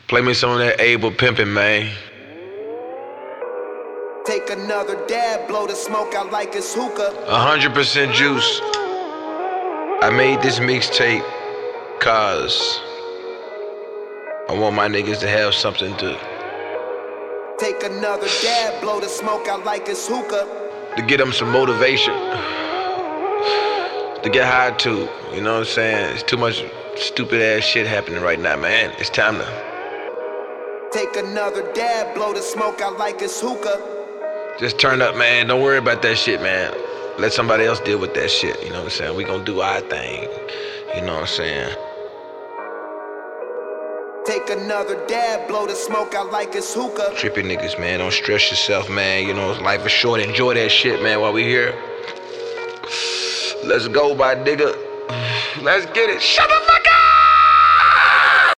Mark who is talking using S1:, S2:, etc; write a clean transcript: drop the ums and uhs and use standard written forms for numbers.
S1: Play me some of that Abel pimpin', man.
S2: Take another dab, blow the smoke out like it's hookah.
S1: 100% juice. I made this mixtape cause I want my niggas to have something to
S2: Take another dab, blow the smoke out like it's hookah.
S1: to get them some motivation. To get high too, you know what I'm saying? It's too much stupid ass shit happening right now, man. It's time to
S2: Take another dab, blow the smoke out like it's hookah.
S1: just turn up, man. Don't worry about that shit, man. Let somebody else deal with that shit, you know what I'm saying? We gonna do our thing, you know what I'm saying?
S2: Take another dab, blow the smoke out like it's hookah.
S1: Trippy niggas, man. Don't stress yourself, man. You know, life is short. Enjoy that shit, man, while we here. Let's go, my nigga. Let's get it. Shut the fuck up!